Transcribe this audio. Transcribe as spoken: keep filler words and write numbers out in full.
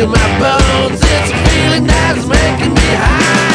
to my bones. It's a feeling that's making me high.